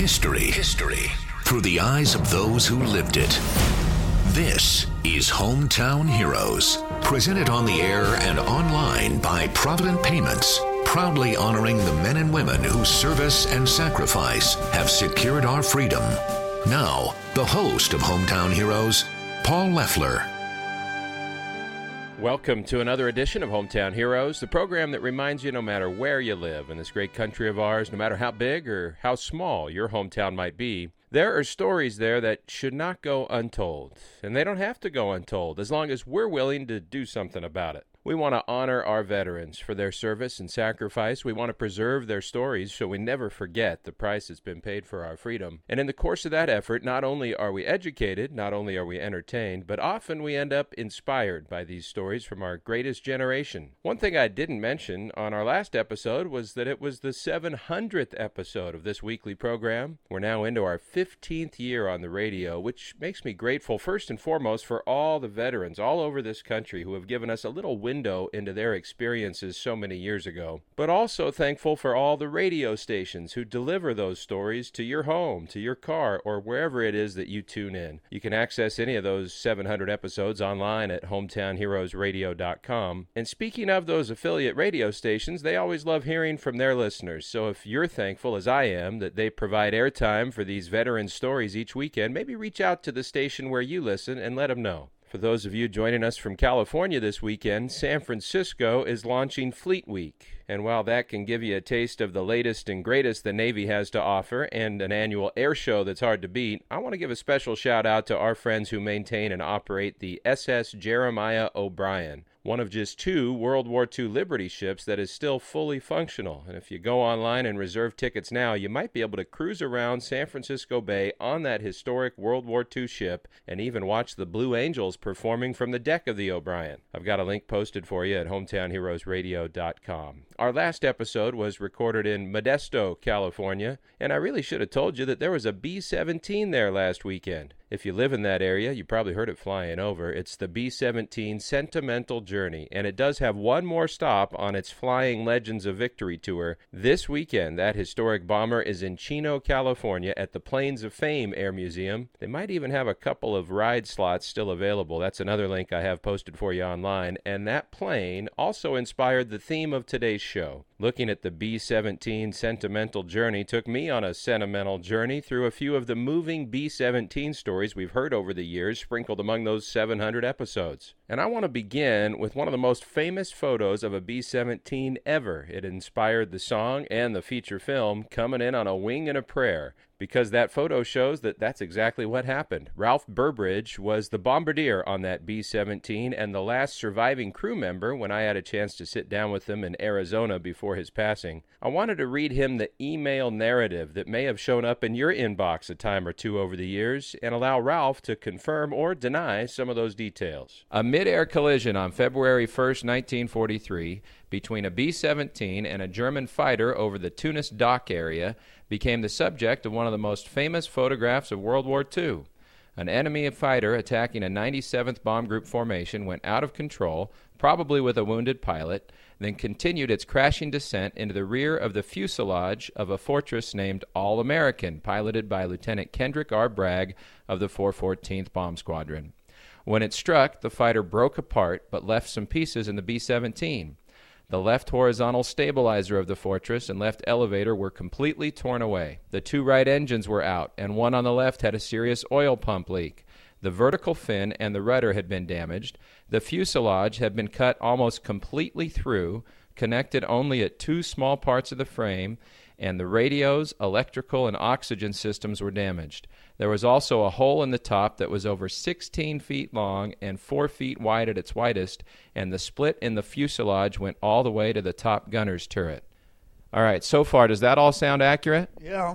History through the eyes of those who lived it. This is Hometown Heroes, presented on the air and online by Provident Payments, proudly honoring the men and women whose service and sacrifice have secured our freedom. Now, the host of Hometown Heroes, Paul Leffler. Welcome to another edition of Hometown Heroes, the program that reminds you no matter where you live in this great country of ours, no matter how big or how small your hometown might be, there are stories there that should not go untold. And they don't have to go untold as long as we're willing to do something about it. We want to honor our veterans for their service and sacrifice. We want to preserve their stories so we never forget the price that's been paid for our freedom. And in the course of that effort, not only are we educated, not only are we entertained, but often we end up inspired by these stories from our greatest generation. One thing I didn't mention on our last episode was that it was the 700th episode of this weekly program. We're now into our 15th year on the radio, which makes me grateful first and foremost for all the veterans all over this country who have given us a little window into their experiences so many years ago, but also thankful for all the radio stations who deliver those stories to your home, to your car, or wherever it is that you tune in. You can access any of those 700 episodes online at hometownheroesradio.com. And speaking of those affiliate radio stations, they always love hearing from their listeners. So if you're thankful, as I am, that they provide airtime for these veteran stories each weekend, maybe reach out to the station where you listen and let them know. For those of you joining us from California this weekend, San Francisco is launching Fleet Week. And while that can give you a taste of the latest and greatest the Navy has to offer and an annual air show that's hard to beat, I want to give a special shout out to our friends who maintain and operate the SS Jeremiah O'Brien, one of just 2 World War II Liberty ships that is still fully functional. And if you go online and reserve tickets now, you might be able to cruise around San Francisco Bay on that historic World War II ship and even watch the Blue Angels performing from the deck of the O'Brien. I've got a link posted for you at hometownheroesradio.com. Our last episode was recorded in Modesto, California, and I really should have told you that there was a B-17 there last weekend. If you live in that area, you probably heard it flying over. It's the B-17 Sentimental Journey, and it does have one more stop on its Flying Legends of Victory tour. This weekend, that historic bomber is in Chino, California at the Plains of Fame Air Museum. They might even have a couple of ride slots still available. That's another link I have posted for you online. And that plane also inspired the theme of today's show. Looking at the B-17 Sentimental Journey took me on a sentimental journey through a few of the moving B-17 stories we've heard over the years, sprinkled among those 700 episodes. And I want to begin with one of the most famous photos of a B-17 ever. It inspired the song and the feature film, Coming In on a Wing and a Prayer, because that photo shows that that's exactly what happened. Ralph Burbridge was the bombardier on that B-17 and the last surviving crew member when I had a chance to sit down with him in Arizona before his passing. I wanted to read him the email narrative that may have shown up in your inbox a time or two over the years and allow Ralph to confirm or deny some of those details. A mid-air collision on February 1st, 1943, between a B-17 and a German fighter over the Tunis dock area became the subject of one of the most famous photographs of World War II. An enemy fighter attacking a 97th Bomb Group formation went out of control, probably with a wounded pilot, then continued its crashing descent into the rear of the fuselage of a fortress named All-American, piloted by Lieutenant Kendrick R. Bragg of the 414th Bomb Squadron. When it struck, the fighter broke apart but left some pieces in the B-17. The left horizontal stabilizer of the fortress and left elevator were completely torn away. The 2 right engines were out, and one on the left had a serious oil pump leak. The vertical fin and the rudder had been damaged. The fuselage had been cut almost completely through, connected only at 2 small parts of the frame, and the radios, electrical, and oxygen systems were damaged. There was also a hole in the top that was over 16 feet long and 4 feet wide at its widest, and the split in the fuselage went all the way to the top gunner's turret. All right, so far, does that all sound accurate? Yeah.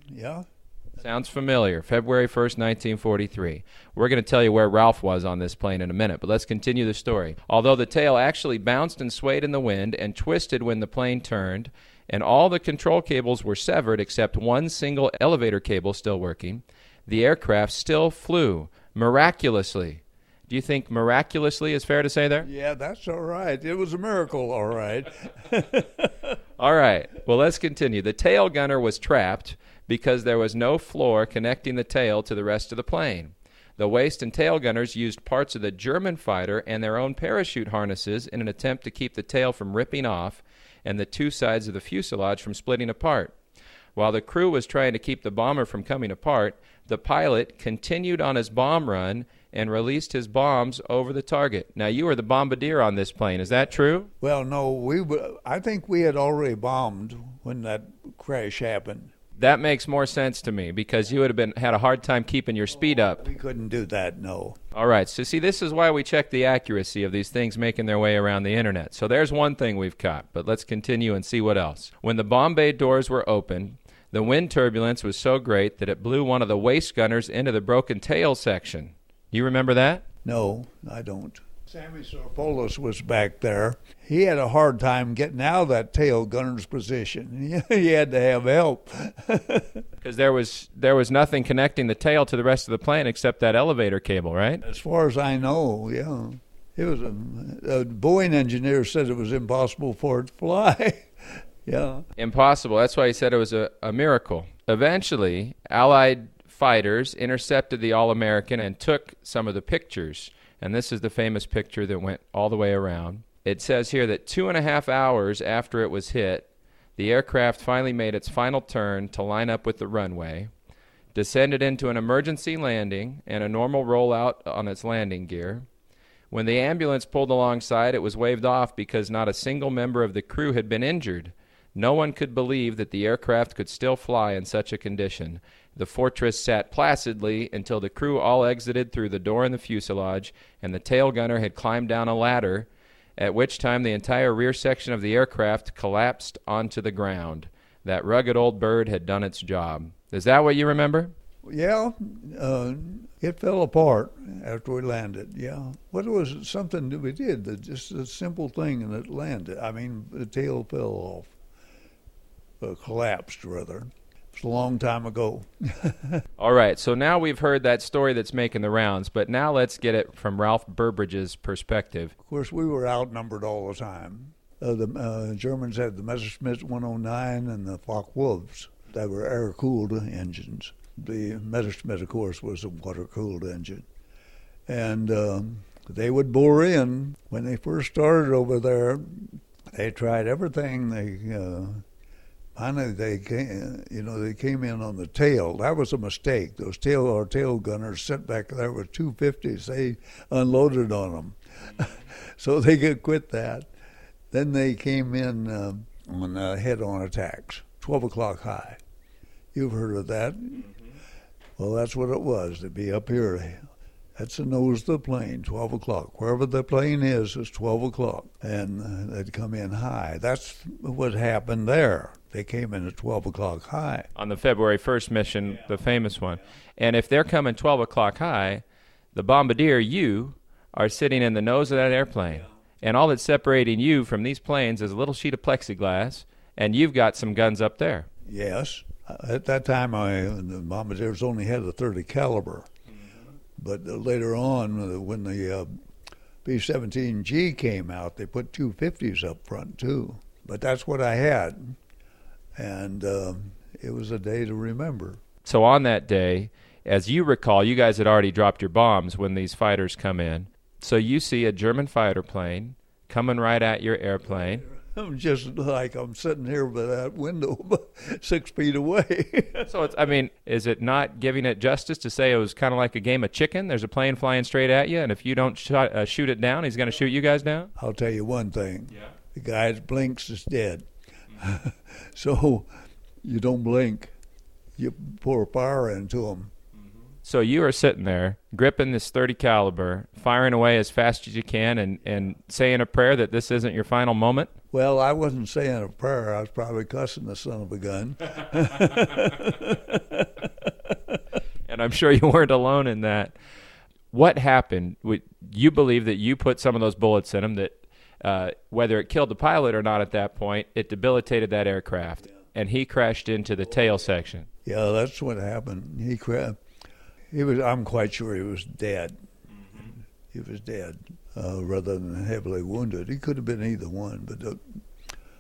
Sounds familiar. February 1st, 1943. We're going to tell you where Ralph was on this plane in a minute, but let's continue the story. Although the tail actually bounced and swayed in the wind and twisted when the plane turned, and all the control cables were severed except one single elevator cable still working, the aircraft still flew, miraculously. Do you think miraculously is fair to say there? Yeah, that's all right. It was a miracle, all right. All right. Well, let's continue. The tail gunner was trapped because there was no floor connecting the tail to the rest of the plane. The waist and tail gunners used parts of the German fighter and their own parachute harnesses in an attempt to keep the tail from ripping off and the two sides of the fuselage from splitting apart. While the crew was trying to keep the bomber from coming apart, the pilot continued on his bomb run and released his bombs over the target. Now, you were the bombardier on this plane. Is that true? Well, no, I think we had already bombed when that crash happened. That makes more sense to me because you would have had a hard time keeping your speed up. We couldn't do that, no. All right. So, see, this is why we check the accuracy of these things making their way around the internet. So there's one thing we've caught, but let's continue and see what else. When the bomb bay doors were open, the wind turbulence was so great that it blew one of the waist gunners into the broken tail section. You remember that? No, I don't. Sammy Sarpoulos was back there. He had a hard time getting out of that tail gunner's position. He had to have help. Because there was nothing connecting the tail to the rest of the plane except that elevator cable, right? As far as I know, yeah. It was a Boeing engineer said it was impossible for it to fly. Yeah. Impossible. That's why he said it was a miracle. Eventually, Allied fighters intercepted the All-American and took some of the pictures. And this is the famous picture that went all the way around. It says here that 2.5 hours after it was hit, the aircraft finally made its final turn to line up with the runway, descended into an emergency landing and a normal rollout on its landing gear. When the ambulance pulled alongside, it was waved off because not a single member of the crew had been injured. No one could believe that the aircraft could still fly in such a condition. The Fortress sat placidly until the crew all exited through the door in the fuselage and the tail gunner had climbed down a ladder, at which time the entire rear section of the aircraft collapsed onto the ground. That rugged old bird had done its job. Is that what you remember? Yeah, it fell apart after we landed, yeah. What was something that we did, just a simple thing, and it landed. I mean, the tail fell off, collapsed, rather. It was a long time ago. All right, so now we've heard that story that's making the rounds, but now let's get it from Ralph Burbridge's perspective. Of course, we were outnumbered all the time. The Germans had the Messerschmitt 109 and the Focke-Wulfs. They were air-cooled engines. The Messerschmitt, of course, was a water-cooled engine. And they would bore in. When they first started over there, they tried everything. Finally, they came in on the tail. That was a mistake. Those tail gunners sent back there with 250s. They unloaded on them. So they could quit that. Then they came in on head-on attacks, 12 o'clock high. You've heard of that? Mm-hmm. Well, that's what it was, to be up here. That's the nose of the plane, 12 o'clock. Wherever the plane is 12 o'clock. And they'd come in high. That's what happened there. They came in at 12 o'clock high. On the February 1st mission, yeah. The famous one. And if they're coming 12 o'clock high, the bombardier, you, are sitting in the nose of that airplane. Yeah. And all that's separating you from these planes is a little sheet of plexiglass, and you've got some guns up there. Yes. At that time, the bombardiers only had a .30 caliber. But later on, when the B-17G came out, they put 250s up front, too. But that's what I had. And it was a day to remember. So on that day, as you recall, you guys had already dropped your bombs when these fighters come in. So you see a German fighter plane coming right at your airplane. I'm just like I'm sitting here by that window 6 feet away. So, is it not giving it justice to say it was kind of like a game of chicken? There's a plane flying straight at you, and if you don't shoot it down, he's going to shoot you guys down? I'll tell you one thing. Yeah. The guy that blinks is dead. Mm-hmm. So you don't blink. You pour fire into him. So you are sitting there, gripping this .30 caliber, firing away as fast as you can, and saying a prayer that this isn't your final moment? Well, I wasn't saying a prayer. I was probably cussing the son of a gun. And I'm sure you weren't alone in that. What happened? You believe that you put some of those bullets in him, that whether it killed the pilot or not at that point, it debilitated that aircraft, and he crashed into the tail section. Yeah, that's what happened. He crashed. I'm quite sure he was dead. Mm-hmm. He was dead, rather than heavily wounded. He could have been either one, but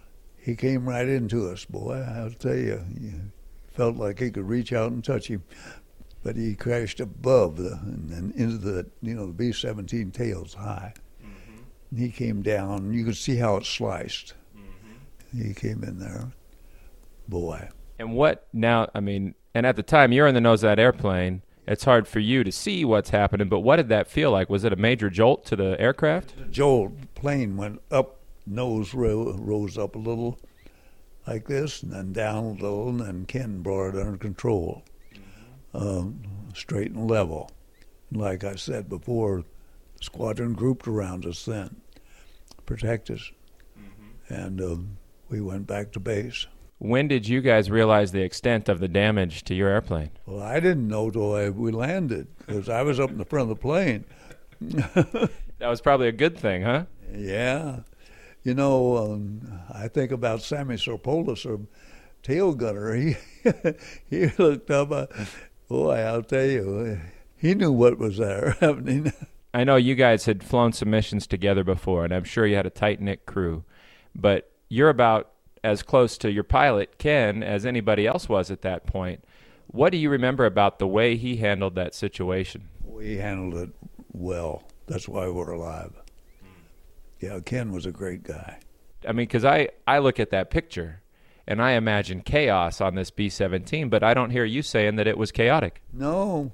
He came right into us, boy. I'll tell you, felt like he could reach out and touch him. But he crashed above and then into the B-17 tails high. Mm-hmm. He came down. You could see how it sliced. Mm-hmm. He came in there, boy. And what now? I mean, and at the time you're in the nose of that airplane. It's hard for you to see what's happening. But what did that feel like? Was it a major jolt to the aircraft? The jolt. Plane went up. Nose rose up a little like this, and then down a little, and then Ken brought it under control, straight and level. Like I said before, the squadron grouped around us then, protect us, and we went back to base. When did you guys realize the extent of the damage to your airplane? Well, I didn't know till we landed, because I was up in the front of the plane. That was probably a good thing, huh? Yeah. You know, I think about Sammy Serpolis, our tail gunner. He looked up. Boy, I'll tell you, he knew what was there happening. I know you guys had flown some missions together before, and I'm sure you had a tight-knit crew. But you're about as close to your pilot, Ken, as anybody else was at that point. What do you remember about the way he handled that situation? We handled it well. That's why we're alive. Yeah, Ken was a great guy. I mean, because I look at that picture, and I imagine chaos on this B-17, but I don't hear you saying that it was chaotic. No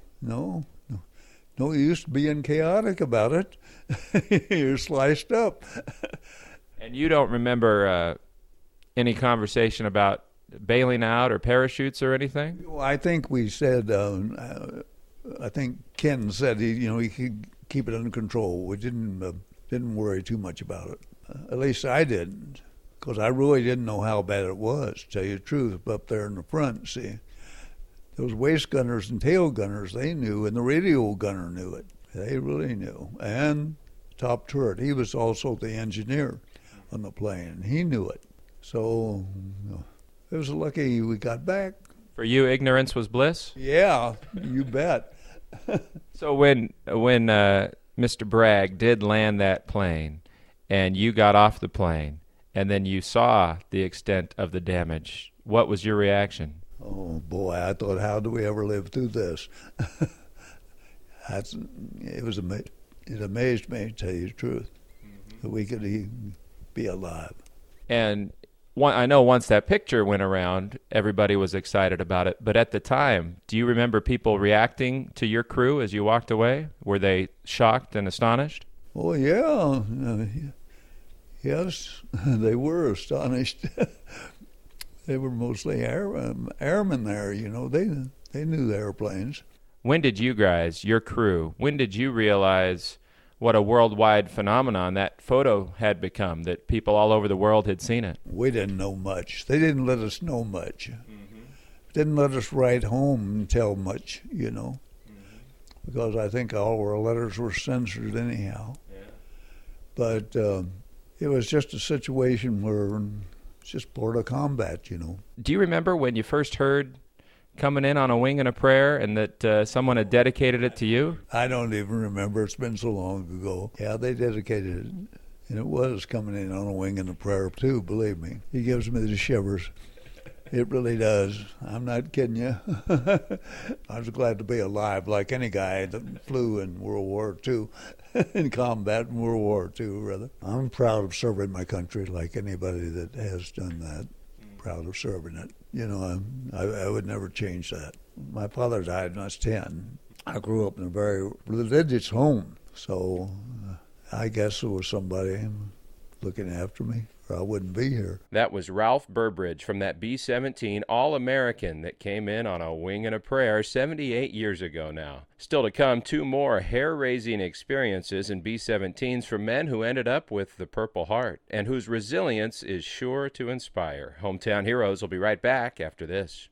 use being chaotic about it. You're sliced up. And you don't remember any conversation about bailing out or parachutes or anything? Well, I think we said, I think Ken said he could keep it under control. We didn't worry too much about it. At least I didn't, because I really didn't know how bad it was, to tell you the truth, up there in the front, see. Those waist gunners and tail gunners, they knew, and the radio gunner knew it. They really knew. And top turret, he was also the engineer on the plane. He knew it. So it was lucky we got back. For you, ignorance was bliss? Yeah, you bet. So when Mr. Bragg did land that plane, and you got off the plane, and then you saw the extent of the damage, what was your reaction? Oh, boy, I thought, how do we ever live through this? It amazed me, to tell you the truth, that we could even be alive. And I know once that picture went around, everybody was excited about it. But at the time, do you remember people reacting to your crew as you walked away? Were they shocked and astonished? Oh, yeah. Yes, they were astonished. They were mostly airmen there, They knew the airplanes. When did you guys, your crew, when did you realize what a worldwide phenomenon that photo had become, that people all over the world had seen it? We didn't know much. They didn't let us know much. Didn't let us write home and tell much, because I think all our letters were censored anyhow. Yeah. But it was just a situation where it's just part of combat, Do you remember when you first heard coming in on a wing and a prayer, and that someone had dedicated it to you? I don't even remember. It's been so long ago. Yeah, they dedicated it. And it was coming in on a wing and a prayer, too, believe me. He gives me the shivers. It really does. I'm not kidding you. I was glad to be alive, like any guy that flew in World War II, in combat in World War II, rather. I'm proud of serving my country like anybody that has done that. Proud of serving it. I would never change that. My father died when I was 10. I grew up in a very religious home, so I guess there was somebody looking after me, or I wouldn't be here. That was Ralph Burbridge from that B-17 All-American that came in on a wing and a prayer 78 years ago now. Still to come, 2 more hair-raising experiences in B-17s from men who ended up with the Purple Heart and whose resilience is sure to inspire. Hometown Heroes will be right back after this.